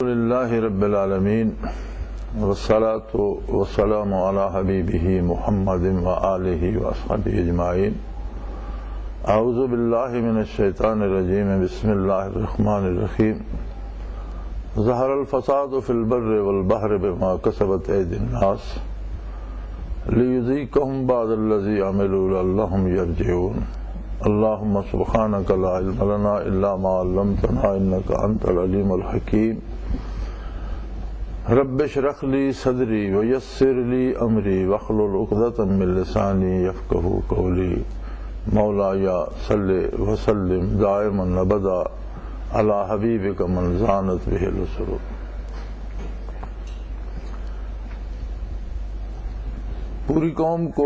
للہ رب العالمین والصلاة والسلام علی حبیبہ محمد وآلہ وصحبہ اجمعین۔ اعوذ باللہ من الشیطان الرجیم، بسم اللہ الرحمن الرحیم۔ ظہر الفساد فی البر والبحر بما کسبت ایدی الناس لیذیقہم بعض الذی عملوا لعلہم یرجعون۔ اللہم سبحانک لا علم لنا الا ما علمتنا انک انت العلیم الحکیم۔ رب اشرح لی صدری ویسر لی امری واحلل عقدۃ من لسانی یفقہوا قولی۔ مولاي صل وسلم دائما ابدا علی حبیبک من زانت بہ السرور۔ پوری قوم کو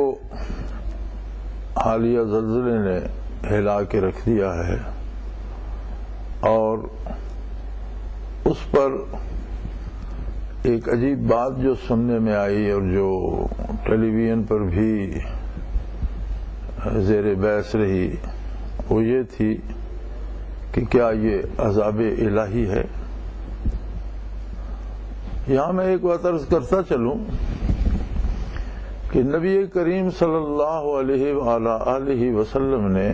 حالیہ زلزلے نے ہلا کے رکھ دیا ہے، اور اس پر ایک عجیب بات جو سننے میں آئی اور جو ٹیلی ویژن پر بھی زیر بحث رہی، وہ یہ تھی کہ کیا یہ عذاب الہی ہے؟ یہاں میں ایک بات عرض کرتا چلوں کہ نبی کریم صلی اللہ علیہ وآلہ وسلم نے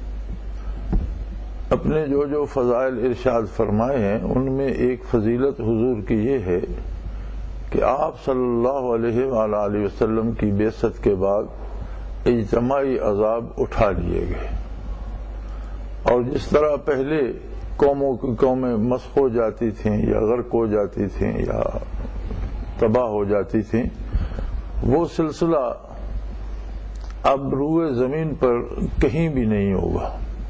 اپنے جو فضائل ارشاد فرمائے ہیں، ان میں ایک فضیلت حضور کی یہ ہے کہ آپ صلی اللہ علیہ وآلہ وسلم کی بعثت کے بعد اجتماعی عذاب اٹھا لیے گئے، اور جس طرح پہلے قوموں کی قومیں مسخ ہو جاتی تھیں یا غرق ہو جاتی تھیں یا تباہ ہو جاتی تھیں، وہ سلسلہ اب روئے زمین پر کہیں بھی نہیں ہوگا۔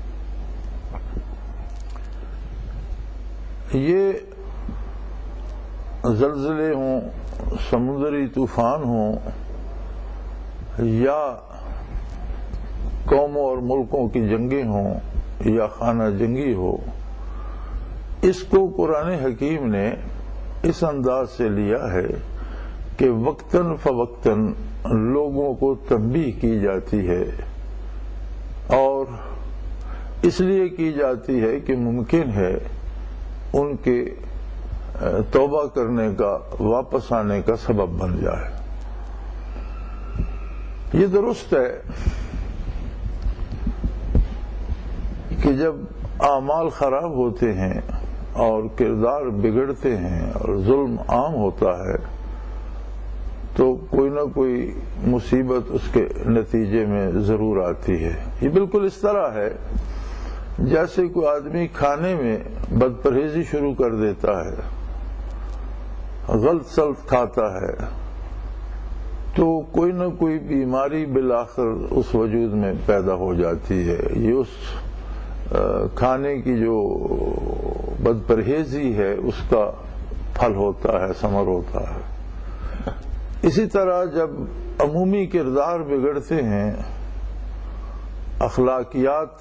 یہ زلزلے ہوں، سمندری طوفان ہوں، یا قوموں اور ملکوں کی جنگیں ہوں، یا خانہ جنگی ہو، اس کو قرآن حکیم نے اس انداز سے لیا ہے کہ وقتاً فوقتاً لوگوں کو تنبیہ کی جاتی ہے، اور اس لیے کی جاتی ہے کہ ممکن ہے ان کے توبہ کرنے کا، واپس آنے کا سبب بن جائے۔ یہ درست ہے کہ جب اعمال خراب ہوتے ہیں اور کردار بگڑتے ہیں اور ظلم عام ہوتا ہے تو کوئی نہ کوئی مصیبت اس کے نتیجے میں ضرور آتی ہے۔ یہ بالکل اس طرح ہے جیسے کوئی آدمی کھانے میں بد پرہیزی شروع کر دیتا ہے، غلط سلط کھاتا ہے، تو کوئی نہ کوئی بیماری بالآخر اس وجود میں پیدا ہو جاتی ہے۔ یہ اس کھانے کی جو بد پرہیزی ہے اس کا پھل ہوتا ہے، ثمر ہوتا ہے۔ اسی طرح جب عمومی کردار بگڑتے ہیں، اخلاقیات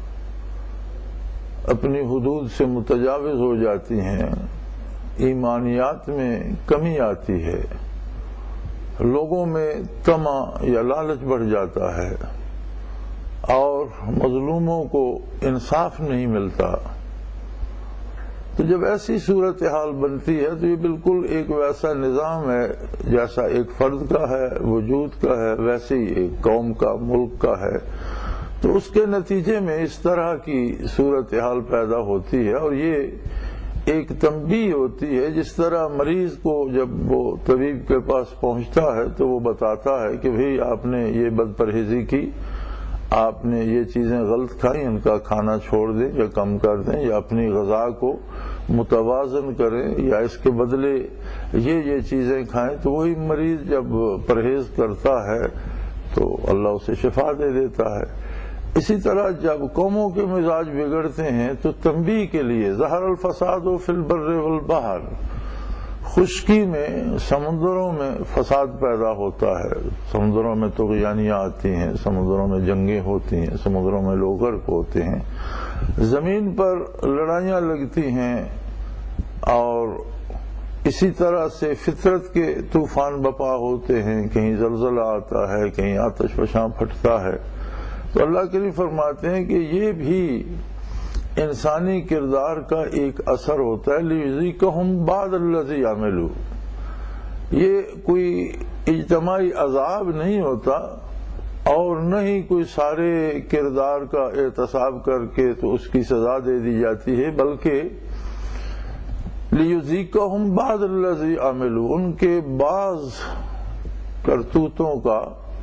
اپنی حدود سے متجاوز ہو جاتی ہیں، ایمانیات میں کمی آتی ہے، لوگوں میں طمع یا لالچ بڑھ جاتا ہے، اور مظلوموں کو انصاف نہیں ملتا، تو جب ایسی صورتحال بنتی ہے تو یہ بالکل ایک ویسا نظام ہے جیسا ایک فرد کا ہے، وجود کا ہے، ویسے ہی ایک قوم کا، ملک کا ہے۔ تو اس کے نتیجے میں اس طرح کی صورتحال پیدا ہوتی ہے، اور یہ ایک تنبیہ ہوتی ہے۔ جس طرح مریض کو جب وہ طبیب کے پاس پہنچتا ہے تو وہ بتاتا ہے کہ بھئی آپ نے یہ بد پرہیزی کی، آپ نے یہ چیزیں غلط کھائیں، ان کا کھانا چھوڑ دیں یا کم کر دیں، یا اپنی غذا کو متوازن کریں، یا اس کے بدلے یہ چیزیں کھائیں، تو وہی مریض جب پرہیز کرتا ہے تو اللہ اسے شفا دے دیتا ہے۔ اسی طرح جب قوموں کے مزاج بگڑتے ہیں تو تنبیہ کے لیے ظہر الفساد فی البر والبحر، خشکی میں، سمندروں میں فساد پیدا ہوتا ہے، سمندروں میں طغیانیاں آتی ہیں، سمندروں میں جنگیں ہوتی ہیں، سمندروں میں لوگ غرق ہوتے ہیں، زمین پر لڑائیاں لگتی ہیں، اور اسی طرح سے فطرت کے طوفان بپا ہوتے ہیں، کہیں زلزلہ آتا ہے، کہیں آتش فشاں پھٹتا ہے۔ تو اللہ کریم فرماتے ہیں کہ یہ بھی انسانی کردار کا ایک اثر ہوتا ہے لیذیقہم بعض الذی عملوا، یہ کوئی اجتماعی عذاب نہیں ہوتا اور نہ ہی کوئی سارے کردار کا احتساب کر کے تو اس کی سزا دے دی جاتی ہے، بلکہ لیذیقہم بعض الذی عملوا، ان کے بعض کرتوتوں کا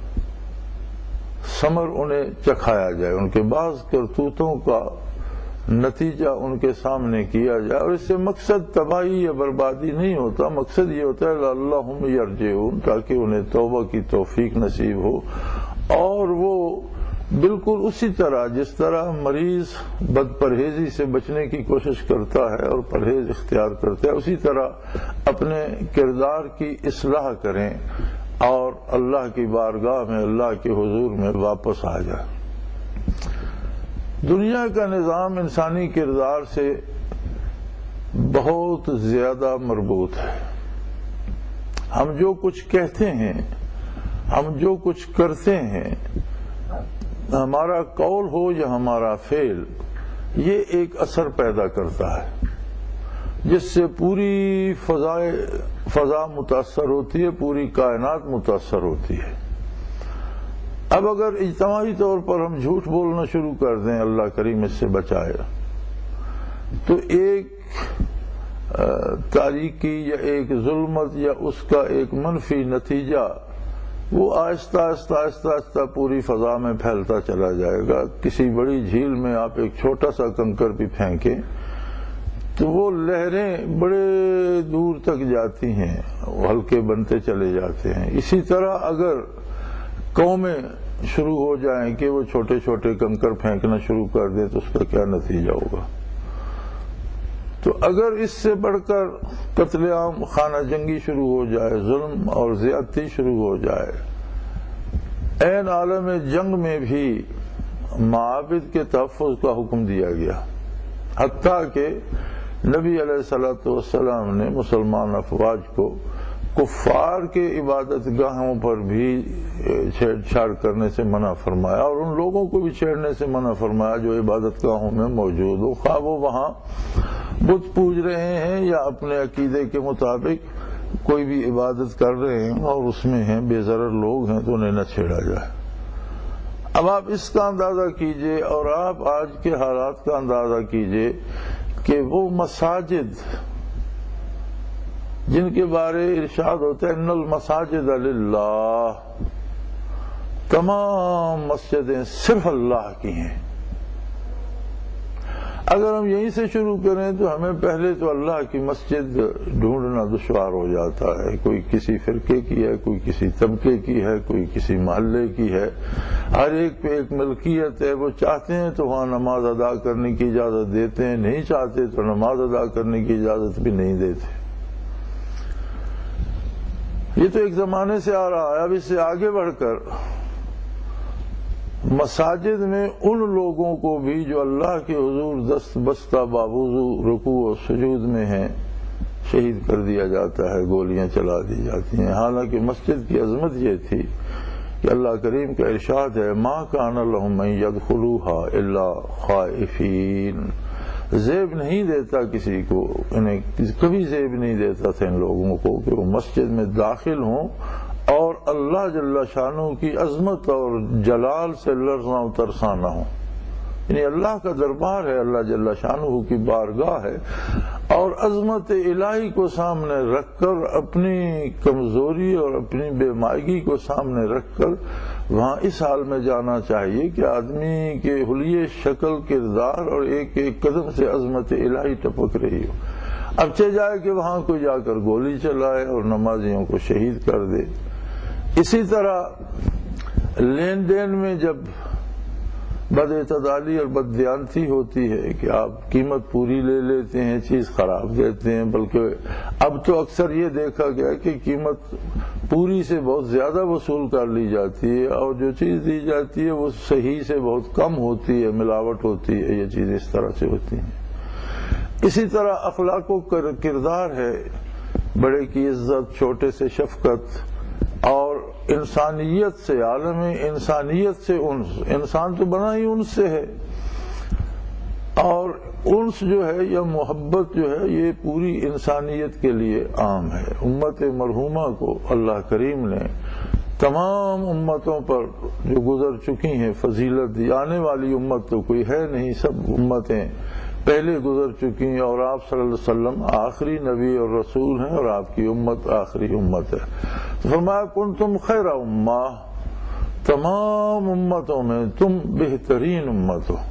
ثمر انہیں چکھایا جائے، ان کے بعض کرتوتوں کا نتیجہ ان کے سامنے کیا جائے، اور اس سے مقصد تباہی یا بربادی نہیں ہوتا، مقصد یہ ہوتا ہے لعلہم یرجعون، تاکہ انہیں توبہ کی توفیق نصیب ہو، اور وہ بالکل اسی طرح جس طرح مریض بد پرہیزی سے بچنے کی کوشش کرتا ہے اور پرہیز اختیار کرتا ہے، اسی طرح اپنے کردار کی اصلاح کریں اور اللہ کی بارگاہ میں، اللہ کے حضور میں واپس آ جائیں۔ دنیا کا نظام انسانی کردار سے بہت زیادہ مربوط ہے۔ ہم جو کچھ کہتے ہیں، ہم جو کچھ کرتے ہیں، ہمارا قول ہو یا ہمارا فعل، یہ ایک اثر پیدا کرتا ہے جس سے پوری فضا متاثر ہوتی ہے، پوری کائنات متاثر ہوتی ہے۔ اب اگر اجتماعی طور پر ہم جھوٹ بولنا شروع کر دیں، اللہ کریم اس سے بچائے، تو ایک تاریکی یا ایک ظلمت یا اس کا ایک منفی نتیجہ وہ آہستہ آہستہ آہستہ آہستہ پوری فضا میں پھیلتا چلا جائے گا۔ کسی بڑی جھیل میں آپ ایک چھوٹا سا کنکر بھی پھینکیں تو وہ لہریں بڑے دور تک جاتی ہیں، وہ ہلکے بنتے چلے جاتے ہیں۔ اسی طرح اگر قومیں شروع ہو جائیں کہ وہ چھوٹے چھوٹے کنکر پھینکنا شروع کر دیں تو اس کا کیا نتیجہ ہوگا؟ تو اگر اس سے بڑھ کر قتل عام، خانہ جنگی شروع ہو جائے، ظلم اور زیادتی شروع ہو جائے، عین عالم جنگ میں بھی معابد کے تحفظ کا حکم دیا گیا، حتیٰ کہ نبی علیہ الصلوۃ والسلام نے مسلمان افواج کو کفار کے عبادت گاہوں پر بھی چھیڑ چھاڑ کرنے سے منع فرمایا، اور ان لوگوں کو بھی چھیڑنے سے منع فرمایا جو عبادت گاہوں میں موجود ہو، خواہ وہ وہاں بت پوج رہے ہیں یا اپنے عقیدے کے مطابق کوئی بھی عبادت کر رہے ہیں اور اس میں ہیں بے ضرر لوگ ہیں تو انہیں نہ چھیڑا جائے۔ اب آپ اس کا اندازہ کیجئے اور آپ آج کے حالات کا اندازہ کیجئے کہ وہ مساجد جن کے بارے ارشاد ہوتا ہے ان المساجد للہ، تمام مسجدیں صرف اللہ کی ہیں۔ اگر ہم یہیں سے شروع کریں تو ہمیں پہلے تو اللہ کی مسجد ڈھونڈنا دشوار ہو جاتا ہے، کوئی کسی فرقے کی ہے، کوئی کسی طبقے کی ہے، کوئی کسی محلے کی ہے، ہر ایک پہ ایک ملکیت ہے، وہ چاہتے ہیں تو وہاں نماز ادا کرنے کی اجازت دیتے ہیں، نہیں چاہتے تو نماز ادا کرنے کی اجازت بھی نہیں دیتے۔ یہ تو ایک زمانے سے آ رہا ہے۔ اب اس سے آگے بڑھ کر مساجد میں ان لوگوں کو بھی جو اللہ کے حضور دست بستہ باوضو رکوع و سجود میں ہیں شہید کر دیا جاتا ہے، گولیاں چلا دی جاتی ہیں، حالانکہ مسجد کی عظمت یہ تھی کہ اللہ کریم کا ارشاد ہے ما کان لہم ان یدخلوها الا خائفین، زیب نہیں دیتا کسی کو، انہیں کبھی زیب نہیں دیتا تھا ان لوگوں کو کہ وہ مسجد میں داخل ہوں اور اللہ جل شانہ کی عظمت اور جلال سے لرزاں و ترساں نہ ہوں۔ یعنی اللہ کا دربار ہے، اللہ جل شانہ کی بارگاہ ہے، اور عظمت الہی کو سامنے رکھ کر، اپنی کمزوری اور اپنی بے مائگی کو سامنے رکھ کر وہاں اس حال میں جانا چاہیے کہ آدمی کے حلیے شکل، کردار اور ایک ایک قدم سے عظمت الہی ٹپک رہی ہو۔ اب چہ جائے کہ وہاں کوئی جا کر گولی چلائے اور نمازیوں کو شہید کر دے۔ اسی طرح لین دین میں جب بد اعتدالی اور بد دیانتی ہوتی ہے کہ آپ قیمت پوری لے لیتے ہیں، چیز خراب دیتے ہیں، بلکہ اب تو اکثر یہ دیکھا گیا کہ قیمت پوری سے بہت زیادہ وصول کر لی جاتی ہے اور جو چیز دی جاتی ہے وہ صحیح سے بہت کم ہوتی ہے، ملاوٹ ہوتی ہے، یہ چیز اس طرح سے ہوتی ہیں۔ اسی طرح اخلاق و کردار ہے، بڑے کی عزت، چھوٹے سے شفقت، اور انسانیت سے، عالم انسانیت سے انس، انسان تو بنا ہی ان سے ہے، اور انس جو ہے یا محبت جو ہے یہ پوری انسانیت کے لیے عام ہے۔ امت مرحومہ کو اللہ کریم نے تمام امتوں پر جو گزر چکی ہیں فضیلت دی، آنے والی امت تو کوئی ہے نہیں، سب امتیں پہلے گزر چکی ہیں، اور آپ صلی اللہ علیہ وسلم آخری نبی اور رسول ہیں، اور آپ کی امت آخری امت ہے۔ تو فرمایا کنتم خیر امہ، تمام امتوں میں تم بہترین امت ہو۔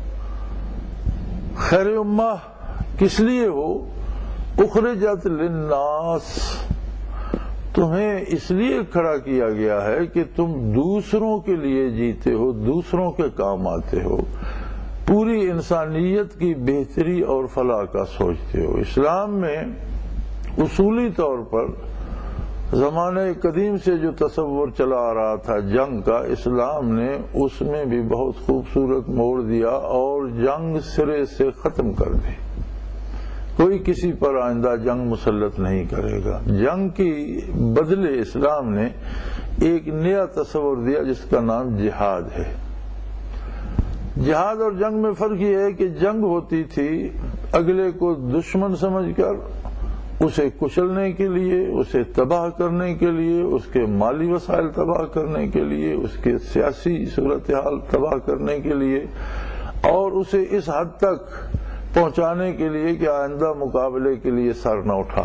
خیر امہ کس لیے ہو؟ اخرجت للناس، تمہیں اس لیے کھڑا کیا گیا ہے کہ تم دوسروں کے لیے جیتے ہو، دوسروں کے کام آتے ہو، پوری انسانیت کی بہتری اور فلاح کا سوچتے ہو۔ اسلام میں اصولی طور پر زمانہ قدیم سے جو تصور چلا آ رہا تھا جنگ کا، اسلام نے اس میں بھی بہت خوبصورت موڑ دیا اور جنگ سرے سے ختم کر دی۔ کوئی کسی پر آئندہ جنگ مسلط نہیں کرے گا۔ جنگ کی بدلے اسلام نے ایک نیا تصور دیا جس کا نام جہاد ہے۔ جہاد اور جنگ میں فرق یہ ہے کہ جنگ ہوتی تھی اگلے کو دشمن سمجھ کر، اسے کچلنے کے لیے، اسے تباہ کرنے کے لیے، اس کے مالی وسائل تباہ کرنے کے لیے، اس کے سیاسی صورتحال تباہ کرنے کے لیے، اور اسے اس حد تک پہنچانے کے لیے کہ آئندہ مقابلے کے لیے سر نہ اٹھا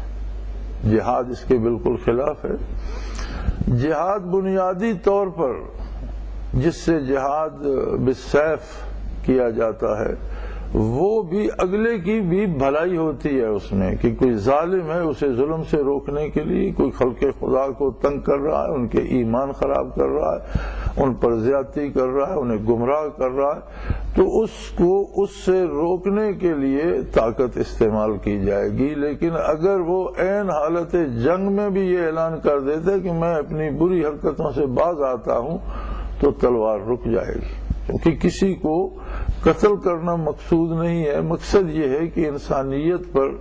سکے۔ جہاد اس کے بالکل خلاف ہے۔ جہاد بنیادی طور پر جس سے جہاد بالسیف کیا جاتا ہے وہ بھی اگلے کی بھی بھلائی ہوتی ہے اس میں، کہ کوئی ظالم ہے اسے ظلم سے روکنے کے لیے، کوئی خلق خدا کو تنگ کر رہا ہے، ان کے ایمان خراب کر رہا ہے، ان پر زیادتی کر رہا ہے، انہیں گمراہ کر رہا ہے، تو اس کو اس سے روکنے کے لیے طاقت استعمال کی جائے گی۔ لیکن اگر وہ عین حالت جنگ میں بھی یہ اعلان کر دیتے کہ میں اپنی بری حرکتوں سے باز آتا ہوں تو تلوار رک جائے گی، کیونکہ کسی کو قتل کرنا مقصود نہیں ہے۔ مقصد یہ ہے کہ انسانیت پر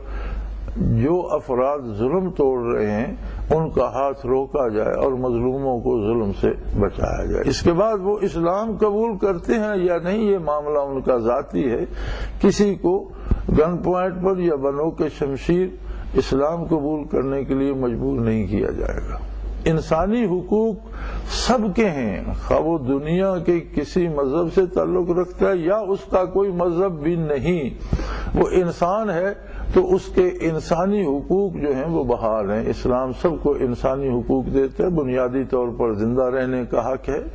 جو افراد ظلم توڑ رہے ہیں ان کا ہاتھ روکا جائے اور مظلوموں کو ظلم سے بچایا جائے۔ اس کے بعد وہ اسلام قبول کرتے ہیں یا نہیں یہ معاملہ ان کا ذاتی ہے، کسی کو گن پوائنٹ پر یا بنو کے شمشیر اسلام قبول کرنے کے لیے مجبور نہیں کیا جائے گا۔ انسانی حقوق سب کے ہیں، خواہ وہ دنیا کے کسی مذہب سے تعلق رکھتا ہے یا اس کا کوئی مذہب بھی نہیں، وہ انسان ہے تو اس کے انسانی حقوق جو ہیں وہ بحال ہیں۔ اسلام سب کو انسانی حقوق دیتا ہے۔ بنیادی طور پر زندہ رہنے کا حق ہے،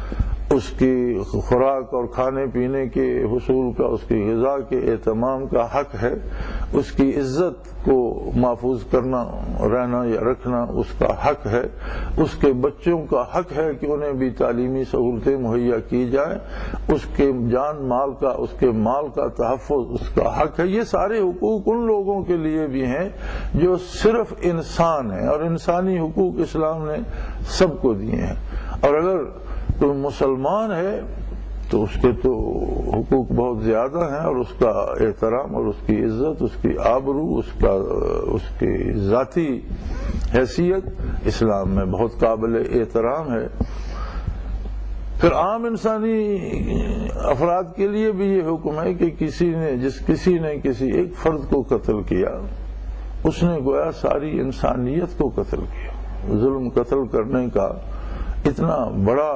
اس کی خوراک اور کھانے پینے کے حصول کا، اس کی غذا کے اہتمام کا حق ہے، اس کی عزت کو محفوظ کرنا، رہنا یا رکھنا اس کا حق ہے، اس کے بچوں کا حق ہے کہ انہیں بھی تعلیمی سہولتیں مہیا کی جائیں، اس کے جان مال کا، اس کے مال کا تحفظ اس کا حق ہے۔ یہ سارے حقوق ان لوگوں کے لیے بھی ہیں جو صرف انسان ہیں، اور انسانی حقوق اسلام نے سب کو دیے ہیں۔ اور اگر کوئی مسلمان ہے تو اس کے تو حقوق بہت زیادہ ہیں، اور اس کا احترام اور اس کی عزت، اس کی آبرو، اس کی ذاتی حیثیت اسلام میں بہت قابل احترام ہے۔ پھر عام انسانی افراد کے لیے بھی یہ حکم ہے کہ کسی نے کسی ایک فرد کو قتل کیا، اس نے گویا ساری انسانیت کو قتل کیا۔ ظلم قتل کرنے کا اتنا بڑا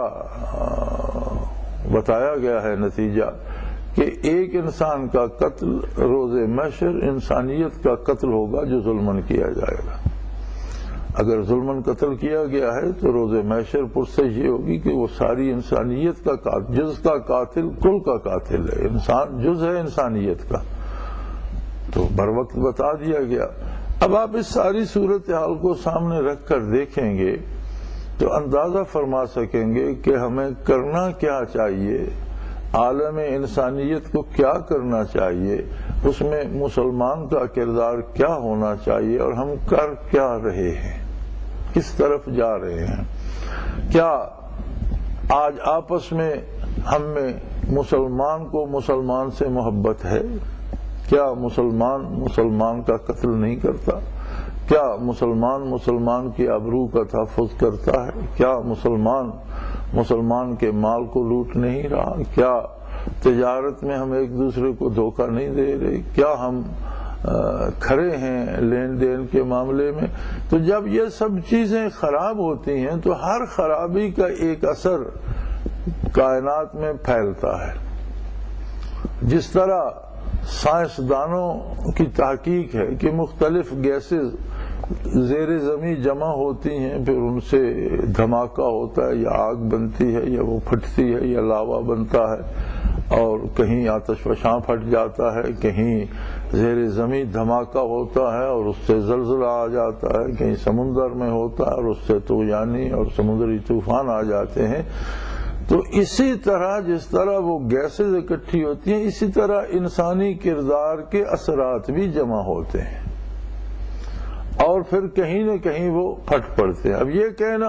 بتایا گیا ہے نتیجہ کہ ایک انسان کا قتل روز محشر انسانیت کا قتل ہوگا جو ظلمن کیا جائے گا۔ اگر ظلمن قتل کیا گیا ہے تو روز محشر پرسش یہ ہوگی کہ وہ ساری انسانیت کا قاتل، جز کا قاتل کل کا قاتل ہے، انسان جز ہے انسانیت کا، تو بر وقت بتا دیا گیا۔ اب آپ اس ساری صورتحال کو سامنے رکھ کر دیکھیں گے تو اندازہ فرما سکیں گے کہ ہمیں کرنا کیا چاہیے، عالم انسانیت کو کیا کرنا چاہیے، اس میں مسلمان کا کردار کیا ہونا چاہیے، اور ہم کر کیا رہے ہیں، کس طرف جا رہے ہیں۔ کیا آج آپس میں ہم میں مسلمان کو مسلمان سے محبت ہے؟ کیا مسلمان کا قتل نہیں کرتا؟ کیا مسلمان کی آبرو کا تحفظ کرتا ہے؟ کیا مسلمان کے مال کو لوٹ نہیں رہا؟ کیا تجارت میں ہم ایک دوسرے کو دھوکہ نہیں دے رہے؟ کیا ہم کھڑے ہیں لین دین کے معاملے میں؟ تو جب یہ سب چیزیں خراب ہوتی ہیں تو ہر خرابی کا ایک اثر کائنات میں پھیلتا ہے. جس طرح سائنسدانوں کی تحقیق ہے کہ مختلف گیسز زیر زمین جمع ہوتی ہیں، پھر ان سے دھماکہ ہوتا ہے، یا آگ بنتی ہے، یا وہ پھٹتی ہے، یا لاوا بنتا ہے، اور کہیں آتش فشاں پھٹ جاتا ہے، کہیں زیر زمین دھماکہ ہوتا ہے اور اس سے زلزلہ آ جاتا ہے، کہیں سمندر میں ہوتا ہے اور اس سے طوفانی اور سمندری طوفان آ جاتے ہیں. تو اسی طرح جس طرح وہ گیسز اکٹھی ہوتی ہیں، اسی طرح انسانی کردار کے اثرات بھی جمع ہوتے ہیں اور پھر کہیں نہ کہیں وہ پھٹ پڑتے ہیں. اب یہ کہنا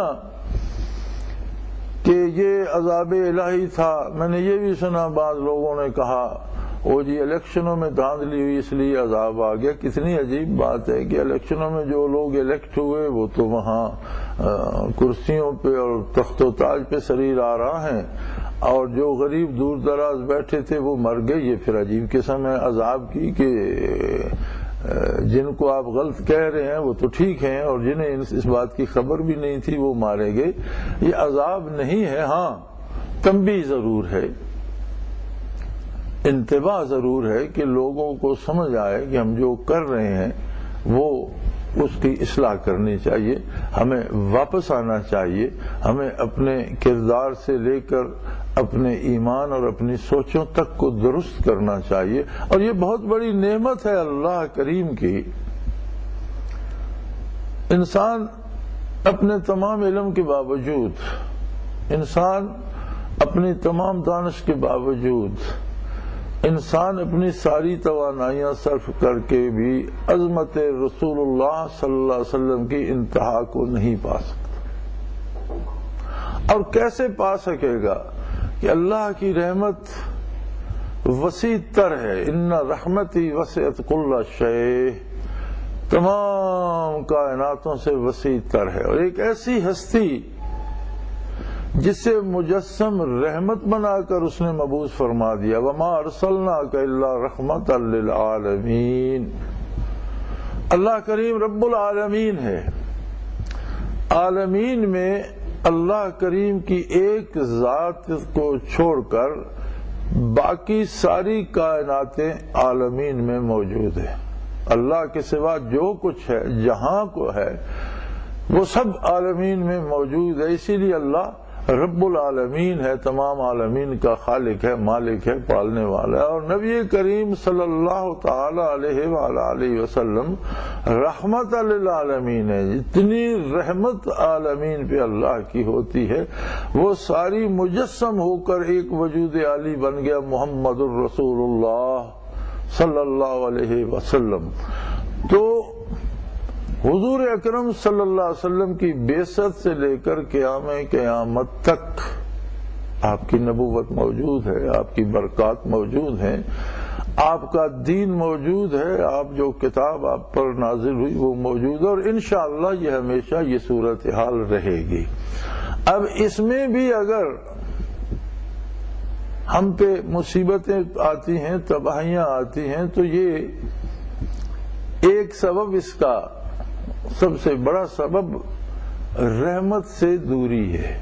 کہ یہ عذاب الہی تھا، میں نے یہ بھی سنا بعض لوگوں نے کہا وہ جی الیکشنوں میں دھاندلی ہوئی اس لیے عذاب آ گیا. کتنی عجیب بات ہے کہ الیکشنوں میں جو لوگ الیکٹ ہوئے وہ تو وہاں کرسیوں پہ اور تخت و تاج پہ سریر آ رہا ہیں، اور جو غریب دور دراز بیٹھے تھے وہ مر گئے. یہ پھر عجیب قسم ہے عذاب کی کہ جن کو آپ غلط کہہ رہے ہیں وہ تو ٹھیک ہیں، اور جنہیں اس بات کی خبر بھی نہیں تھی وہ مارے گئے. یہ عذاب نہیں ہے، ہاں تنبیہ ضرور ہے، انتباہ ضرور ہے کہ لوگوں کو سمجھ آئے کہ ہم جو کر رہے ہیں وہ اس کی اصلاح کرنی چاہیے، ہمیں واپس آنا چاہیے، ہمیں اپنے کردار سے لے کر اپنے ایمان اور اپنی سوچوں تک کو درست کرنا چاہیے. اور یہ بہت بڑی نعمت ہے اللہ کریم کی. انسان اپنے تمام علم کے باوجود، انسان اپنی تمام دانش کے باوجود، انسان اپنی ساری توانائیاں صرف کر کے بھی عظمت رسول اللہ صلی اللہ علیہ وسلم کی انتہا کو نہیں پا سکتا. اور کیسے پا سکے گا کہ اللہ کی رحمت وسیع تر ہے. ان رحمتی وسعت کل شیء، تمام کائناتوں سے وسیع تر ہے. اور ایک ایسی ہستی جسے مجسم رحمت بنا کر اس نے مبعوث فرما دیا، وما ارسلناک الا رحمۃ للعالمین. اللہ کریم رب العالمین ہے. عالمین میں اللہ کریم کی ایک ذات کو چھوڑ کر باقی ساری کائناتیں عالمین میں موجود ہیں. اللہ کے سوا جو کچھ ہے جہاں کو ہے وہ سب عالمین میں موجود ہے. اسی لیے اللہ رب العالمین ہے، تمام عالمین کا خالق ہے، مالک ہے، پالنے والا ہے. اور نبی کریم صلی اللہ تعالی علیہ وآلہ وسلم رحمت للعالمین ہے. جتنی رحمت عالمین پہ اللہ کی ہوتی ہے وہ ساری مجسم ہو کر ایک وجود عالی بن گیا محمد الرسول اللہ صلی اللہ علیہ وسلم. تو حضور اکرم صلی اللہ علیہ وسلم کی بعثت سے لے کر قیامت تک آپ کی نبوت موجود ہے، آپ کی برکات موجود ہیں، آپ کا دین موجود ہے، آپ جو کتاب آپ پر نازل ہوئی وہ موجود ہے، اور انشاءاللہ یہ ہمیشہ یہ صورتحال رہے گی. اب اس میں بھی اگر ہم پہ مصیبتیں آتی ہیں، تباہیاں آتی ہیں، تو یہ ایک سبب، اس کا سب سے بڑا سبب رحمت سے دوری ہے.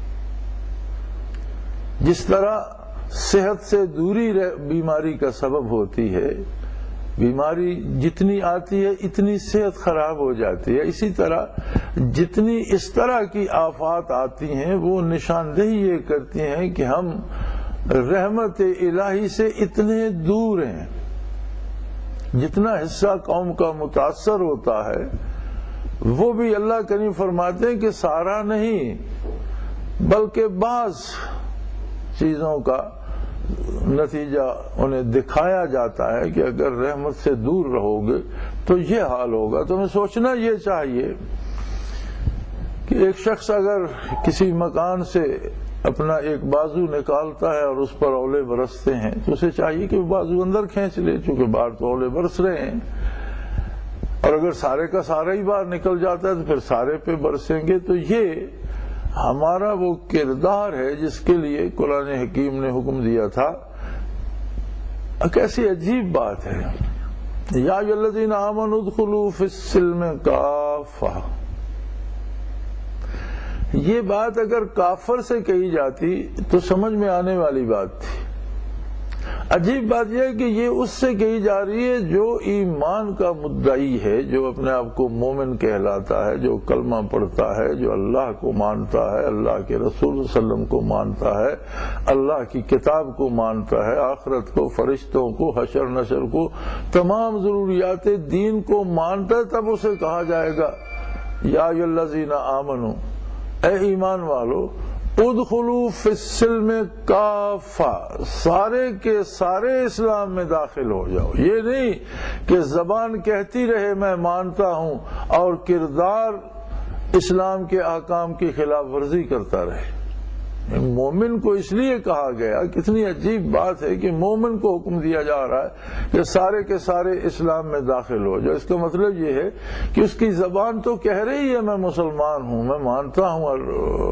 جس طرح صحت سے دوری بیماری کا سبب ہوتی ہے، بیماری جتنی آتی ہے اتنی صحت خراب ہو جاتی ہے، اسی طرح جتنی اس طرح کی آفات آتی ہیں وہ نشاندہی یہ کرتی ہیں کہ ہم رحمت الہی سے اتنے دور ہیں. جتنا حصہ قوم کا متاثر ہوتا ہے وہ بھی اللہ کریم فرماتے ہیں کہ سارا نہیں بلکہ بعض چیزوں کا نتیجہ انہیں دکھایا جاتا ہے کہ اگر رحمت سے دور رہو گے تو یہ حال ہوگا. تو ہمیں سوچنا یہ چاہیے کہ ایک شخص اگر کسی مکان سے اپنا ایک بازو نکالتا ہے اور اس پر اولے برستے ہیں تو اسے چاہیے کہ وہ بازو اندر کھینچ لے، چونکہ باہر تو اولے برس رہے ہیں. اور اگر سارے کا سارا ہی باہر نکل جاتا ہے تو پھر سارے پہ برسیں گے. تو یہ ہمارا وہ کردار ہے جس کے لیے قرآن حکیم نے حکم دیا تھا کیسی عجیب بات ہے. یا ایھا الذین آمنوا ادخلوا فی السلم کافہ. یہ بات اگر کافر سے کہی جاتی تو سمجھ میں آنے والی بات تھی. عجیب بات یہ ہے کہ یہ اس سے کہی جا رہی ہے جو ایمان کا مدعی ہے، جو اپنے آپ کو مومن کہلاتا ہے، جو کلمہ پڑھتا ہے، جو اللہ کو مانتا ہے، اللہ کے رسول صلی اللہ علیہ وسلم کو مانتا ہے، اللہ کی کتاب کو مانتا ہے، آخرت کو، فرشتوں کو، حشر نشر کو، تمام ضروریات دین کو مانتا ہے. تب اسے کہا جائے گا یا ایھا الذین آمنوا، اے ایمان والو، ادخلوا فی السلم کافہ، سارے کے سارے اسلام میں داخل ہو جاؤ. یہ نہیں کہ زبان کہتی رہے میں مانتا ہوں اور کردار اسلام کے احکام کی خلاف ورزی کرتا رہے. مومن کو اس لیے کہا گیا، کتنی عجیب بات ہے کہ مومن کو حکم دیا جا رہا ہے کہ سارے کے سارے اسلام میں داخل ہو جائے. اس کا مطلب یہ ہے کہ اس کی زبان تو کہہ رہی ہے میں مسلمان ہوں، میں مانتا ہوں اور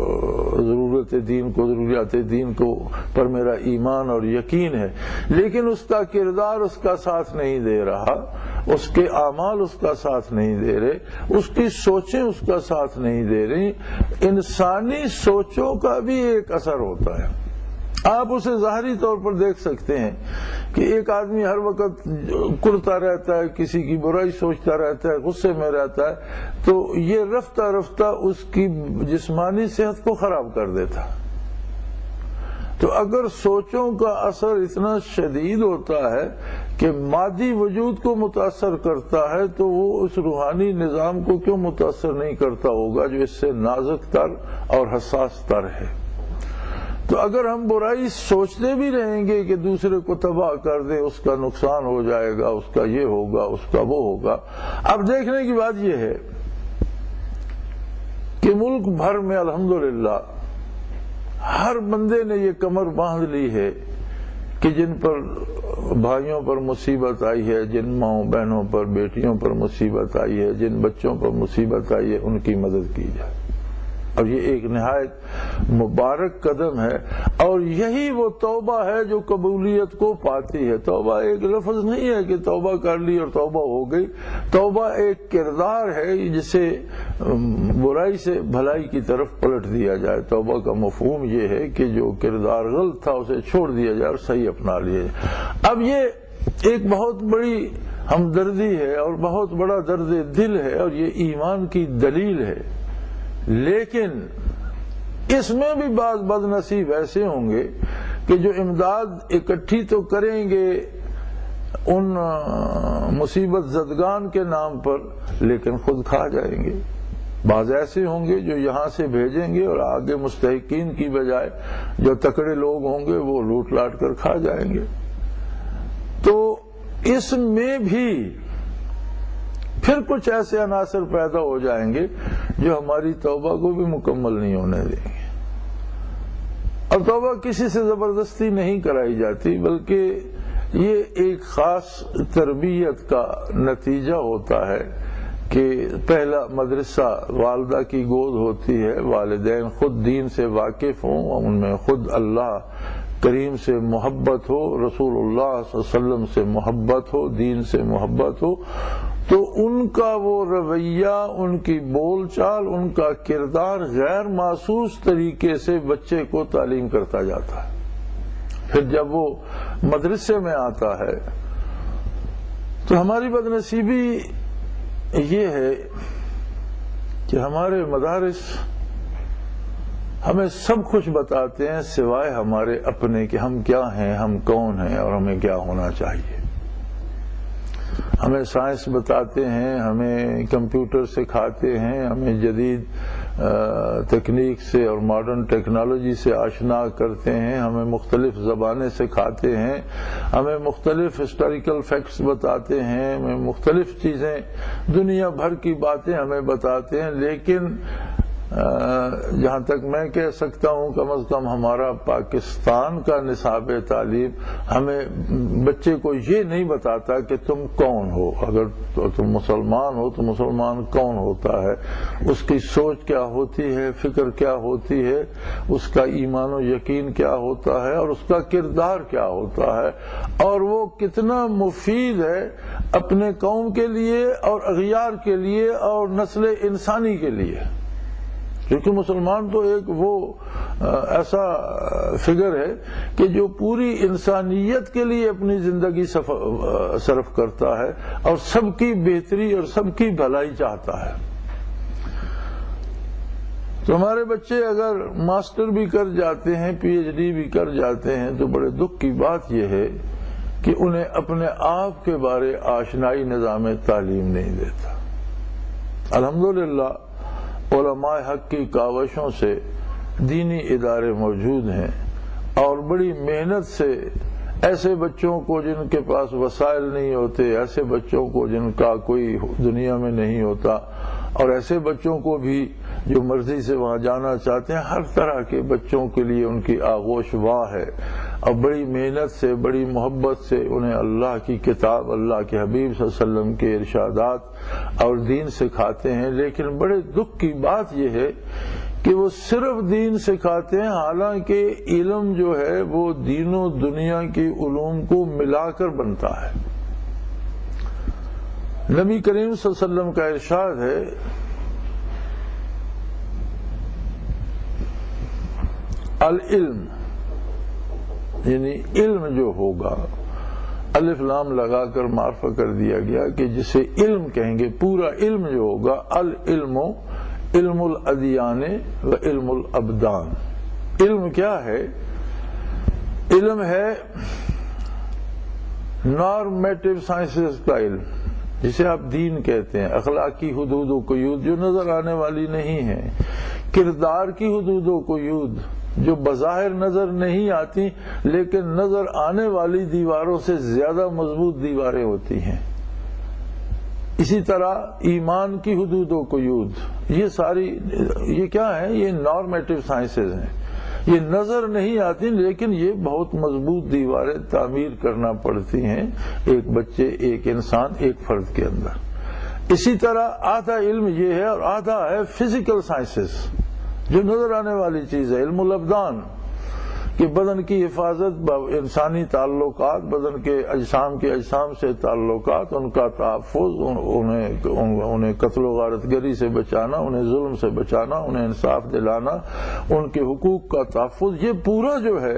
ضروریات دین کو پر میرا ایمان اور یقین ہے، لیکن اس کا کردار اس کا ساتھ نہیں دے رہا، اس کے اعمال اس کا ساتھ نہیں دے رہے، اس کی سوچیں اس کا ساتھ نہیں دے رہی. انسانی سوچوں کا بھی ایک اثر ہوتا ہے. آپ اسے ظاہری طور پر دیکھ سکتے ہیں کہ ایک آدمی ہر وقت کرتا رہتا ہے، کسی کی برائی سوچتا رہتا ہے، غصے میں رہتا ہے، تو یہ رفتہ رفتہ اس کی جسمانی صحت کو خراب کر دیتا. تو اگر سوچوں کا اثر اتنا شدید ہوتا ہے کہ مادی وجود کو متاثر کرتا ہے تو وہ اس روحانی نظام کو کیوں متاثر نہیں کرتا ہوگا جو اس سے نازک تر اور حساس تر ہے. تو اگر ہم برائی سوچتے بھی رہیں گے کہ دوسرے کو تباہ کر دیں، اس کا نقصان ہو جائے گا، اس کا یہ ہوگا، اس کا وہ ہوگا. اب دیکھنے کی بات یہ ہے کہ ملک بھر میں الحمدللہ ہر بندے نے یہ کمر باندھ لی ہے کہ جن پر بھائیوں پر مصیبت آئی ہے، جن ماؤں بہنوں پر، بیٹیوں پر مصیبت آئی ہے، جن بچوں پر مصیبت آئی ہے، ان کی مدد کی جائے. اور یہ ایک نہایت مبارک قدم ہے، اور یہی وہ توبہ ہے جو قبولیت کو پاتی ہے. توبہ ایک لفظ نہیں ہے کہ توبہ کر لی اور توبہ ہو گئی. توبہ ایک کردار ہے جسے برائی سے بھلائی کی طرف پلٹ دیا جائے. توبہ کا مفہوم یہ ہے کہ جو کردار غلط تھا اسے چھوڑ دیا جائے اور صحیح اپنا لیا جائے. اب یہ ایک بہت بڑی ہمدردی ہے اور بہت بڑا درد دل ہے، اور یہ ایمان کی دلیل ہے. لیکن اس میں بھی بعض بد نصیب ایسے ہوں گے کہ جو امداد اکٹھی تو کریں گے ان مصیبت زدگان کے نام پر، لیکن خود کھا جائیں گے. بعض ایسے ہوں گے جو یہاں سے بھیجیں گے اور آگے مستحقین کی بجائے جو تکڑے لوگ ہوں گے وہ لوٹ لاٹ کر کھا جائیں گے. تو اس میں بھی پھر کچھ ایسے عناصر پیدا ہو جائیں گے جو ہماری توبہ کو بھی مکمل نہیں ہونے دیں گے. اور توبہ کسی سے زبردستی نہیں کرائی جاتی، بلکہ یہ ایک خاص تربیت کا نتیجہ ہوتا ہے کہ پہلا مدرسہ والدہ کی گود ہوتی ہے. والدین خود دین سے واقف ہوں، ان میں خود اللہ کریم سے محبت ہو، رسول اللہ صلی اللہ علیہ وسلم سے محبت ہو، دین سے محبت ہو، تو ان کا وہ رویہ، ان کی بول چال، ان کا کردار غیر محسوس طریقے سے بچے کو تعلیم کرتا جاتا ہے. پھر جب وہ مدرسے میں آتا ہے تو ہماری بدنصیبی یہ ہے کہ ہمارے مدارس ہمیں سب کچھ بتاتے ہیں سوائے ہمارے اپنے کہ ہم کیا ہیں، ہم کون ہیں اور ہمیں کیا ہونا چاہیے. ہمیں سائنس بتاتے ہیں، ہمیں کمپیوٹر سکھاتے ہیں، ہمیں جدید تکنیک سے اور ماڈرن ٹیکنالوجی سے آشنا کرتے ہیں، ہمیں مختلف زبانیں سکھاتے ہیں، ہمیں مختلف ہسٹوریکل فیکٹس بتاتے ہیں، ہمیں مختلف چیزیں، دنیا بھر کی باتیں ہمیں بتاتے ہیں. لیکن جہاں تک میں کہہ سکتا ہوں کم از کم ہمارا پاکستان کا نصاب تعلیم ہمیں بچے کو یہ نہیں بتاتا کہ تم کون ہو. اگر تم مسلمان ہو تو مسلمان کون ہوتا ہے، اس کی سوچ کیا ہوتی ہے، فکر کیا ہوتی ہے، اس کا ایمان و یقین کیا ہوتا ہے، اور اس کا کردار کیا ہوتا ہے، اور وہ کتنا مفید ہے اپنے قوم کے لیے اور اغیار کے لیے اور نسل انسانی کے لیے. کیونکہ مسلمان تو ایک وہ ایسا فگر ہے کہ جو پوری انسانیت کے لیے اپنی زندگی صرف کرتا ہے اور سب کی بہتری اور سب کی بھلائی چاہتا ہے. تو ہمارے بچے اگر ماسٹر بھی کر جاتے ہیں، پی ایچ ڈی بھی کر جاتے ہیں، تو بڑے دکھ کی بات یہ ہے کہ انہیں اپنے آپ کے بارے آشنائی نظام تعلیم نہیں دیتا. الحمدللہ علماء حق کی کاوشوں سے دینی ادارے موجود ہیں، اور بڑی محنت سے ایسے بچوں کو جن کے پاس وسائل نہیں ہوتے، ایسے بچوں کو جن کا کوئی دنیا میں نہیں ہوتا، اور ایسے بچوں کو بھی جو مرضی سے وہاں جانا چاہتے ہیں، ہر طرح کے بچوں کے لیے ان کی آغوش واہ ہے، اور بڑی محنت سے بڑی محبت سے انہیں اللہ کی کتاب، اللہ کے حبیب صلی اللہ علیہ وسلم کے ارشادات اور دین سکھاتے ہیں. لیکن بڑے دکھ کی بات یہ ہے کہ وہ صرف دین سکھاتے ہیں، حالانکہ علم جو ہے وہ دین و دنیا کی علوم کو ملا کر بنتا ہے. نبی کریم صلی اللہ علیہ وسلم کا ارشاد ہے العلم، یعنی علم جو ہوگا، الف لام لگا کر معرفہ کر دیا گیا کہ جسے علم کہیں گے، پورا علم جو ہوگا، العلم علم الادیان و علم الابدان. علم کیا ہے؟ علم ہے نارمیٹو سائنسز کا علم، جسے آپ دین کہتے ہیں. اخلاقی حدود و قیود جو نظر آنے والی نہیں ہیں، کردار کی حدود و قیود جو بظاہر نظر نہیں آتی لیکن نظر آنے والی دیواروں سے زیادہ مضبوط دیواریں ہوتی ہیں. اسی طرح ایمان کی حدود و قیود، یہ ساری یہ کیا ہے؟ یہ نارمیٹو سائنسز ہیں. یہ نظر نہیں آتی لیکن یہ بہت مضبوط دیواریں تعمیر کرنا پڑتی ہیں ایک بچے، ایک انسان، ایک فرد کے اندر. اسی طرح آدھا علم یہ ہے اور آدھا ہے فزیکل سائنسز، جو نظر آنے والی چیز ہے. علم الابدان کہ بدن کی حفاظت، انسانی تعلقات، بدن کے اجسام کے اجسام سے تعلقات، ان کا تحفظ، انہیں قتل و غارت گری سے بچانا، انہیں ظلم سے بچانا، انہیں انصاف دلانا، ان کے حقوق کا تحفظ، یہ پورا جو ہے.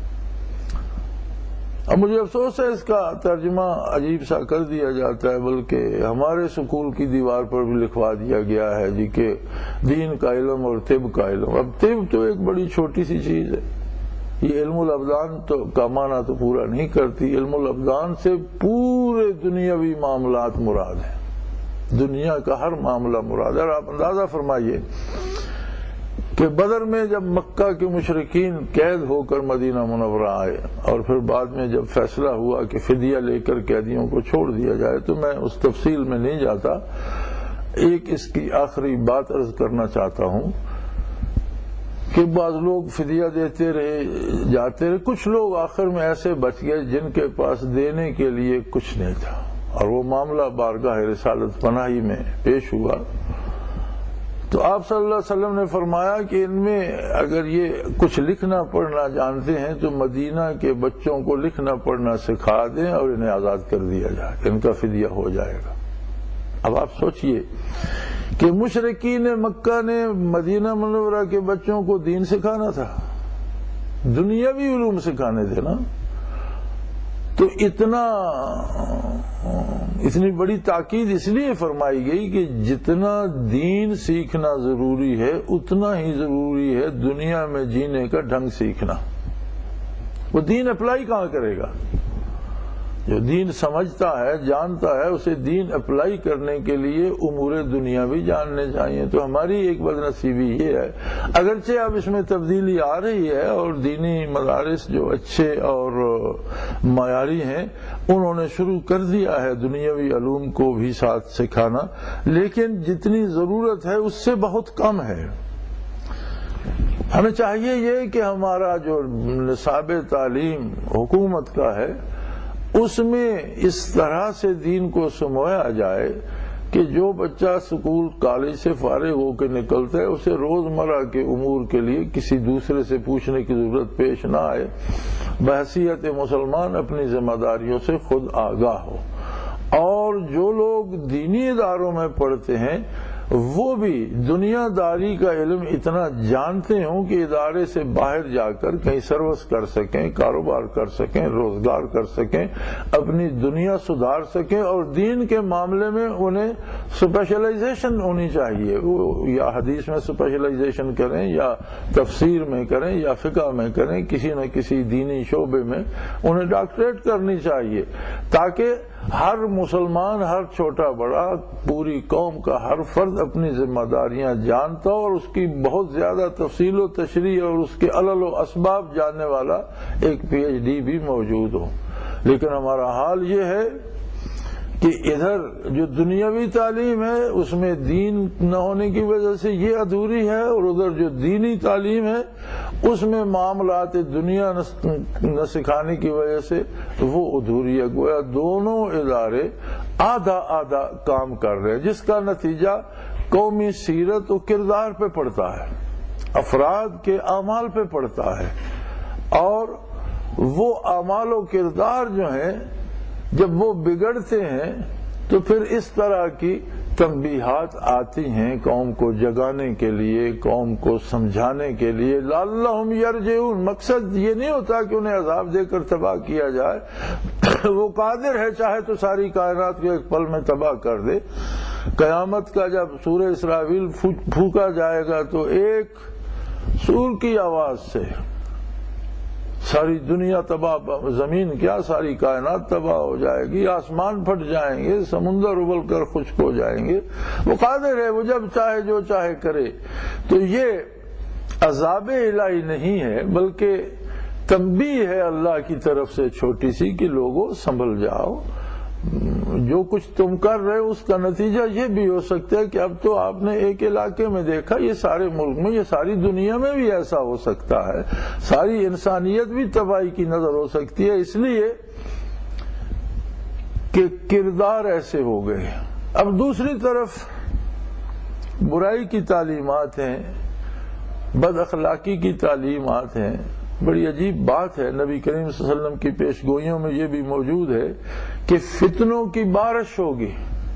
اب مجھے افسوس ہے اس کا ترجمہ عجیب سا کر دیا جاتا ہے، بلکہ ہمارے سکول کی دیوار پر بھی لکھوا دیا گیا ہے جی کہ دین کا علم اور طب کا علم. اب طب تو ایک بڑی چھوٹی سی چیز ہے، یہ علم الابدان تو کا معنی تو پورا نہیں کرتی. علم الابدان سے پورے دنیاوی معاملات مراد ہیں، دنیا کا ہر معاملہ مراد ہے. اور آپ اندازہ فرمائیے کہ بدر میں جب مکہ کے مشرکین قید ہو کر مدینہ منورہ آئے، اور پھر بعد میں جب فیصلہ ہوا کہ فدیہ لے کر قیدیوں کو چھوڑ دیا جائے، تو میں اس تفصیل میں نہیں جاتا. ایک اس کی آخری بات عرض کرنا چاہتا ہوں کہ بعض لوگ فدیہ دیتے رہے، جاتے رہے، کچھ لوگ آخر میں ایسے بچ گئے جن کے پاس دینے کے لیے کچھ نہیں تھا، اور وہ معاملہ بارگاہ رسالت پناہی میں پیش ہوا. تو آپ صلی اللہ علیہ وسلم نے فرمایا کہ ان میں اگر یہ کچھ لکھنا پڑھنا جانتے ہیں تو مدینہ کے بچوں کو لکھنا پڑھنا سکھا دیں اور انہیں آزاد کر دیا جائے، ان کا فدیہ ہو جائے گا. اب آپ سوچئے کہ مشرکین مکہ نے مدینہ منورہ کے بچوں کو دین سکھانا تھا، دنیاوی علوم سکھانے تھے نا. تو اتنی بڑی تاکید اس لیے فرمائی گئی کہ جتنا دین سیکھنا ضروری ہے اتنا ہی ضروری ہے دنیا میں جینے کا ڈھنگ سیکھنا. وہ دین اپلائی کہاں کرے گا؟ جو دین سمجھتا ہے، جانتا ہے، اسے دین اپلائی کرنے کے لیے امور دنیا بھی جاننے چاہیے. تو ہماری ایک بد نصیبی یہ ہے، اگرچہ اب اس میں تبدیلی آ رہی ہے اور دینی مدارس جو اچھے اور معیاری ہیں انہوں نے شروع کر دیا ہے دنیاوی علوم کو بھی ساتھ سکھانا، لیکن جتنی ضرورت ہے اس سے بہت کم ہے. ہمیں چاہیے یہ کہ ہمارا جو نصاب تعلیم حکومت کا ہے اس میں اس طرح سے دین کو سمویا جائے کہ جو بچہ سکول کالج سے فارغ ہو کے نکلتا ہے اسے روزمرہ کے امور کے لیے کسی دوسرے سے پوچھنے کی ضرورت پیش نہ آئے، بحیثیت مسلمان اپنی ذمہ داریوں سے خود آگاہ ہو، اور جو لوگ دینی اداروں میں پڑھتے ہیں وہ بھی دنیا داری کا علم اتنا جانتے ہوں کہ ادارے سے باہر جا کر کہیں سروس کر سکیں، کاروبار کر سکیں، روزگار کر سکیں، اپنی دنیا سدھار سکیں، اور دین کے معاملے میں انہیں اسپیشلائزیشن ہونی چاہیے، وہ یا حدیث میں اسپیشلائزیشن کریں یا تفسیر میں کریں یا فقہ میں کریں، کسی نہ کسی دینی شعبے میں انہیں ڈاکٹریٹ کرنی چاہیے، تاکہ ہر مسلمان، ہر چھوٹا بڑا، پوری قوم کا ہر فرد اپنی ذمہ داریاں جانتا ہو اور اس کی بہت زیادہ تفصیل و تشریح اور اس کے علل و اسباب جاننے والا ایک پی ایچ ڈی بھی موجود ہو۔ لیکن ہمارا حال یہ ہے کہ ادھر جو دنیاوی تعلیم ہے اس میں دین نہ ہونے کی وجہ سے یہ ادھوری ہے، اور ادھر جو دینی تعلیم ہے اس میں معاملات دنیا نہ سکھانے کی وجہ سے وہ ادھوری ہے۔ گویا دونوں ادارے آدھا آدھا کام کر رہے ہیں، جس کا نتیجہ قومی سیرت و کردار پہ پڑتا ہے، افراد کے اعمال پہ پڑتا ہے، اور وہ اعمال و کردار جو ہیں جب وہ بگڑتے ہیں تو پھر اس طرح کی تنبیہات آتی ہیں قوم کو جگانے کے لیے، قوم کو سمجھانے کے لیے۔ لعلہم یرجعون، مقصد یہ نہیں ہوتا کہ انہیں عذاب دے کر تباہ کیا جائے، وہ قادر ہے چاہے تو ساری کائنات کو ایک پل میں تباہ کر دے۔ قیامت کا جب سورہ اسرافیل پھونکا جائے گا تو ایک سور کی آواز سے ساری دنیا تباہ، زمین کیا ساری کائنات تباہ ہو جائے گی، آسمان پھٹ جائیں گے، سمندر ابل کر خشک ہو جائیں گے۔ وہ قادر ہے، وہ جب چاہے جو چاہے کرے۔ تو یہ عذاب الہی نہیں ہے بلکہ تنبیہ ہے اللہ کی طرف سے چھوٹی سی کہ لوگوں سنبھل جاؤ، جو کچھ تم کر رہے ہو اس کا نتیجہ یہ بھی ہو سکتا ہے کہ اب تو آپ نے ایک علاقے میں دیکھا، یہ سارے ملک میں، یہ ساری دنیا میں بھی ایسا ہو سکتا ہے، ساری انسانیت بھی تباہی کی نظر ہو سکتی ہے، اس لیے کہ کردار ایسے ہو گئے۔ اب دوسری طرف برائی کی تعلیمات ہیں، بد اخلاقی کی تعلیمات ہیں۔ بڑی عجیب بات ہے، نبی کریم صلی اللہ علیہ وسلم کی پیش گوئیوں میں یہ بھی موجود ہے کہ فتنوں کی بارش ہوگی۔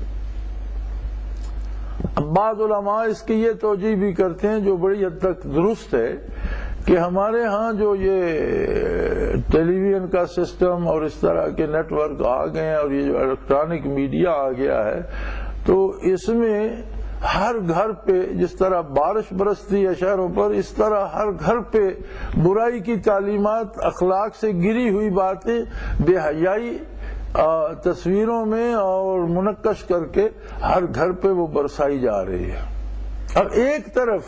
بعض علماء اس کی یہ توجیہ بھی کرتے ہیں جو بڑی حد تک درست ہے کہ ہمارے ہاں جو یہ ٹیلی ویژن کا سسٹم اور اس طرح کے نیٹ ورک آ گئے ہیں اور یہ جو الیکٹرانک میڈیا آ گیا ہے، تو اس میں ہر گھر پہ جس طرح بارش برستی ہے شہروں پر، اس طرح ہر گھر پہ برائی کی تعلیمات، اخلاق سے گری ہوئی باتیں بے حیائی تصویروں میں اور منقش کر کے ہر گھر پہ وہ برسائی جا رہی ہے۔ اور ایک طرف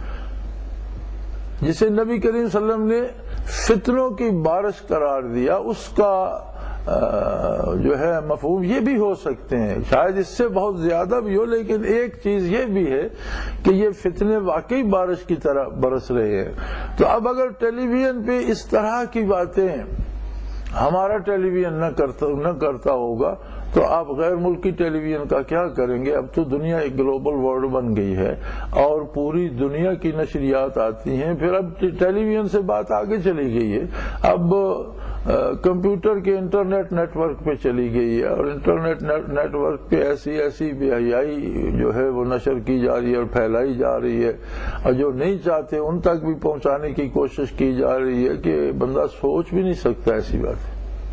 جسے نبی کریم صلی اللہ علیہ وسلم نے فتنوں کی بارش قرار دیا، اس کا جو ہے مفہوم یہ بھی ہو سکتے ہیں، شاید اس سے بہت زیادہ بھی ہو، لیکن ایک چیز یہ بھی ہے کہ یہ فتنے واقعی بارش کی طرح برس رہے ہیں۔ تو اب اگر ٹیلی ویژن پہ اس طرح کی باتیں ہمارا ٹیلی ویژن نہ کرتا ہوگا تو آپ غیر ملکی ٹیلی ویژن کا کیا کریں گے؟ اب تو دنیا ایک گلوبل ورلڈ بن گئی ہے اور پوری دنیا کی نشریات آتی ہیں، پھر اب ٹیلی ویژن سے بات آگے چلی گئی ہے، اب کمپیوٹر کے انٹرنیٹ نیٹ ورک پہ چلی گئی ہے، اور انٹرنیٹ نیٹ ورک پہ ایسی بے حیائی جو ہے وہ نشر کی جا رہی ہے اور پھیلائی جا رہی ہے، اور جو نہیں چاہتے ان تک بھی پہنچانے کی کوشش کی جا رہی ہے کہ بندہ سوچ بھی نہیں سکتا ایسی بات۔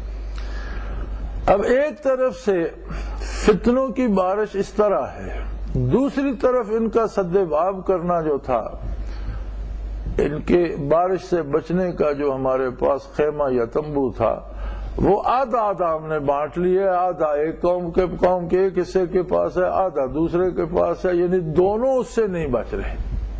اب ایک طرف سے فتنوں کی بارش اس طرح ہے، دوسری طرف ان کا سد باب کرنا جو تھا، ان کے بارش سے بچنے کا جو ہمارے پاس خیمہ یا تمبو تھا، وہ آدھا آدھا ہم نے بانٹ لیے، آدھا ایک قوم کے ایک حصے کے پاس ہے، آدھا دوسرے کے پاس ہے، یعنی دونوں اس سے نہیں بچ رہے۔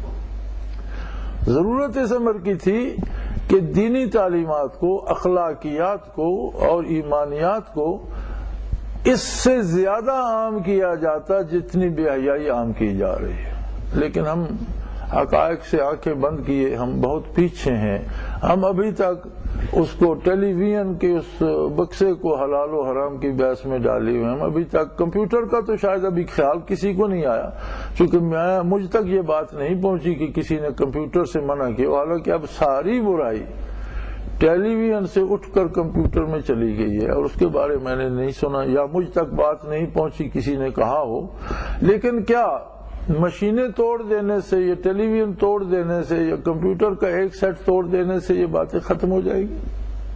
ضرورت اس امر کی تھی کہ دینی تعلیمات کو، اخلاقیات کو اور ایمانیات کو اس سے زیادہ عام کیا جاتا جتنی بے حیائی عام کی جا رہی ہے، لیکن حقائق سے آنکھیں بند کیے ہم بہت پیچھے ہیں. ہم ابھی تک اس کو ٹیلی ویژن کے اس بکسے کو حلال و حرام کی بحث میں ڈالے ہوئے. ہم ابھی تک کمپیوٹر کا تو شاید ابھی خیال کسی کو نہیں آیا، چونکہ مجھ تک یہ بات نہیں پہنچی کہ کسی نے کمپیوٹر سے منع کیا. حالانکہ اب ساری برائی ٹیلی ویژن سے اٹھ کر کمپیوٹر میں چلی گئی ہے، اور اس کے بارے میں نے نہیں سنا یا مجھ تک بات نہیں پہنچی کسی نے کہا ہو. لیکن کیا مشینیں توڑ دینے سے یا ٹیلی ویژن توڑ دینے سے یا کمپیوٹر کا ایک سیٹ توڑ دینے سے یہ باتیں ختم ہو جائے گی؟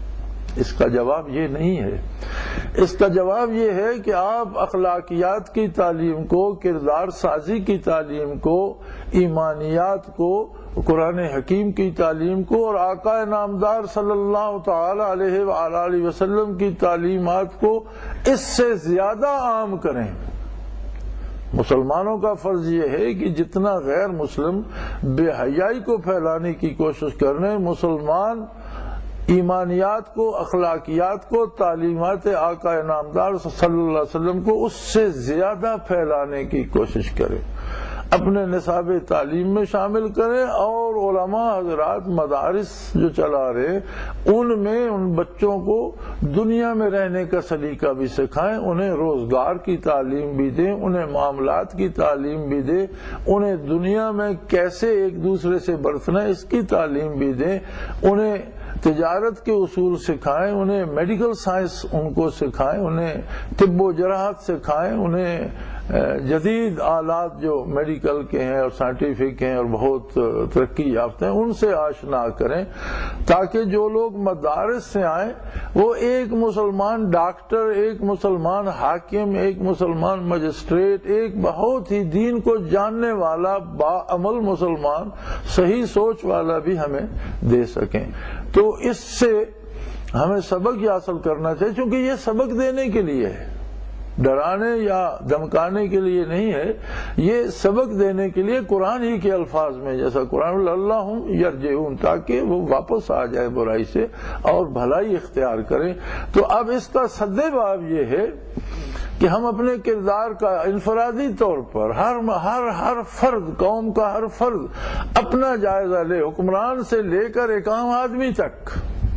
اس کا جواب یہ نہیں ہے. اس کا جواب یہ ہے کہ آپ اخلاقیات کی تعلیم کو، کردار سازی کی تعلیم کو، ایمانیات کو، قرآن حکیم کی تعلیم کو اور آقا نامدار صلی اللہ تعالی علیہ وآلہ وسلم کی تعلیمات کو اس سے زیادہ عام کریں. مسلمانوں کا فرض یہ ہے کہ جتنا غیر مسلم بے حیائی کو پھیلانے کی کوشش کر رہے ہیں، مسلمان ایمانیات کو، اخلاقیات کو، تعلیمات آقا نامدار صلی اللہ علیہ وسلم کو اس سے زیادہ پھیلانے کی کوشش کریں، اپنے نصاب تعلیم میں شامل کریں. اور علماء حضرات مدارس جو چلا رہے ان میں ان بچوں کو دنیا میں رہنے کا سلیقہ بھی سکھائیں، انہیں روزگار کی تعلیم بھی دیں، انہیں معاملات کی تعلیم بھی دیں، انہیں دنیا میں کیسے ایک دوسرے سے برتنا ہے اس کی تعلیم بھی دیں، انہیں تجارت کے اصول سکھائیں، انہیں میڈیکل سائنس ان کو سکھائیں، انہیں طب و جراحت سکھائیں، انہیں جدید آلات جو میڈیکل کے ہیں اور سائنٹیفک ہیں اور بہت ترقی یافتہ ہیں ان سے آشنا کریں، تاکہ جو لوگ مدارس سے آئیں وہ ایک مسلمان ڈاکٹر، ایک مسلمان حاکم، ایک مسلمان مجسٹریٹ، ایک بہت ہی دین کو جاننے والا باعمل مسلمان، صحیح سوچ والا بھی ہمیں دے سکیں. تو اس سے ہمیں سبق یہ حاصل کرنا چاہیے، چونکہ یہ سبق دینے کے لیے ہے، ڈرانے یا دھمکانے کے لیے نہیں ہے. یہ سبق دینے کے لیے قرآن ہی کے الفاظ میں، جیسا قرآن لعلہم یرجعون، تاکہ وہ واپس آ جائے برائی سے اور بھلائی اختیار کریں. تو اب اس کا سد باب یہ ہے کہ ہم اپنے کردار کا انفرادی طور پر ہر فرد، قوم کا ہر فرد اپنا جائزہ لے، حکمران سے لے کر ایک عام آدمی تک.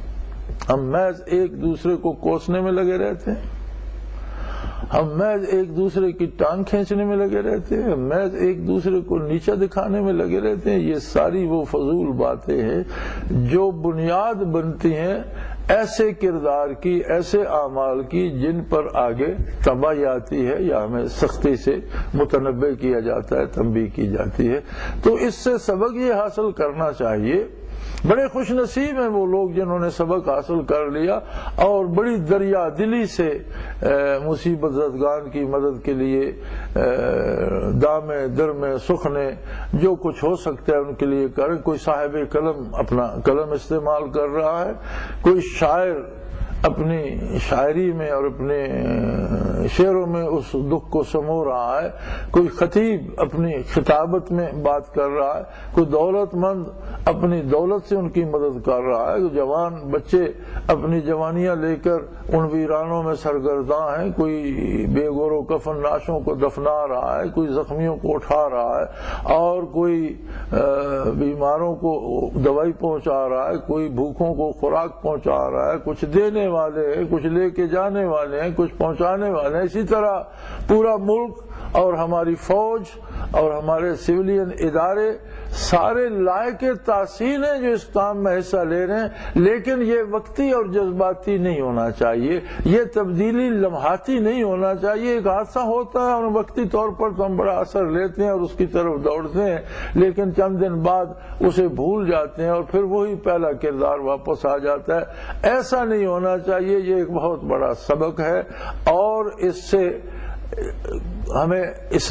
ہم محض ایک دوسرے کو کوسنے میں لگے رہتے ہیں، ہم محض ایک دوسرے کی ٹانگ کھینچنے میں لگے رہتے ہیں، محض ایک دوسرے کو نیچا دکھانے میں لگے رہتے ہیں. یہ ساری وہ فضول باتیں ہیں جو بنیاد بنتی ہیں ایسے کردار کی، ایسے اعمال کی جن پر آگے تباہی آتی ہے یا ہمیں سختی سے متنبہ کیا جاتا ہے، تنبیہ کی جاتی ہے. تو اس سے سبق یہ حاصل کرنا چاہیے. بڑے خوش نصیب ہیں وہ لوگ جنہوں نے سبق حاصل کر لیا اور بڑی دریا دلی سے مصیبت زدگان کی مدد کے لیے دامے درمے سخنے جو کچھ ہو سکتا ہے ان کے لیے کریں. کوئی صاحب قلم اپنا قلم استعمال کر رہا ہے، کوئی شاعر اپنی شاعری میں اور اپنے شعروں میں اس دکھ کو سمو رہا ہے، کوئی خطیب اپنی خطابت میں بات کر رہا ہے، کوئی دولت مند اپنی دولت سے ان کی مدد کر رہا ہے، جوان بچے اپنی جوانیاں لے کر ان ویرانوں میں سرگرداں ہیں، کوئی بے گور و کفن لاشوں کو دفنا رہا ہے، کوئی زخمیوں کو اٹھا رہا ہے اور کوئی بیماروں کو دوائی پہنچا رہا ہے، کوئی بھوکوں کو خوراک پہنچا رہا ہے، کچھ دینے والے ہیں، کچھ لے کے جانے والے ہیں، کچھ پہنچانے والے ہیں. اسی طرح پورا ملک اور ہماری فوج اور ہمارے سویلین ادارے سارے لائق تحسین ہیں جو اس کام میں حصہ لے رہے ہیں. لیکن یہ وقتی اور جذباتی نہیں ہونا چاہیے، یہ تبدیلی لمحاتی نہیں ہونا چاہیے. ایک حادثہ ہوتا ہے اور وقتی طور پر تو ہم بڑا اثر لیتے ہیں اور اس کی طرف دوڑتے ہیں، لیکن چند دن بعد اسے بھول جاتے ہیں اور پھر وہی پہلا کردار واپس آ جاتا ہے. ایسا نہیں ہونا چاہیے. یہ ایک بہت بڑا سبق ہے اور اس سے ہمیں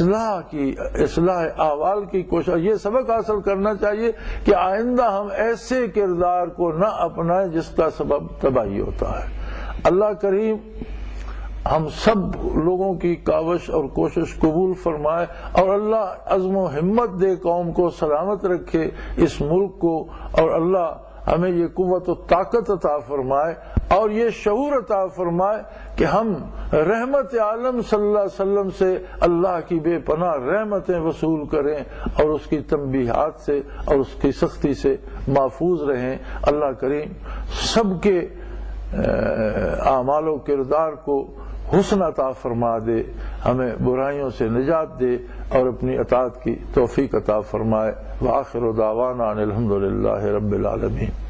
اصلاح احوال کی کوشش، یہ سبق حاصل کرنا چاہیے کہ آئندہ ہم ایسے کردار کو نہ اپنائیں جس کا سبب تباہی ہوتا ہے. اللہ کریم ہم سب لوگوں کی کاوش اور کوشش قبول فرمائے اور اللہ عزم و ہمت دے، قوم کو سلامت رکھے، اس ملک کو، اور اللہ ہمیں یہ قوت و طاقت عطا فرمائے اور یہ شعور عطا فرمائے کہ ہم رحمت عالم صلی اللہ علیہ وسلم سے اللہ کی بے پناہ رحمتیں وصول کریں اور اس کی تنبیہات سے اور اس کی سختی سے محفوظ رہیں۔ اللہ کریم سب کے اعمال و کردار کو حسن عطا فرما دے، ہمیں برائیوں سے نجات دے اور اپنی اطاعت کی توفیق عطا فرمائے۔ وآخر دعوانا ان الحمد للہ رب العالمین۔